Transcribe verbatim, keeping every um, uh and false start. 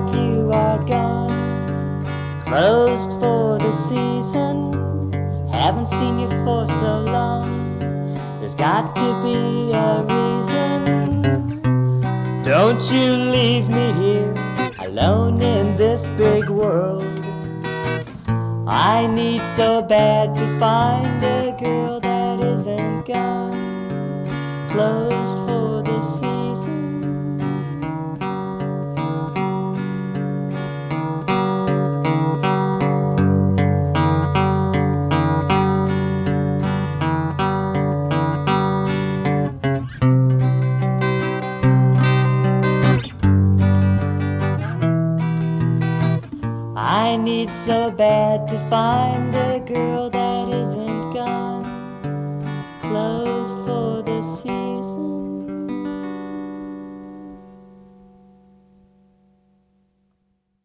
like you are gone, closed for the season. Haven't seen you for so long, there's got to be a reason. Don't you leave me here alone in this big world. I need so bad to find a girl that isn't gone, closed for the season. I need so bad to find a girl that isn't gone, closed for the season.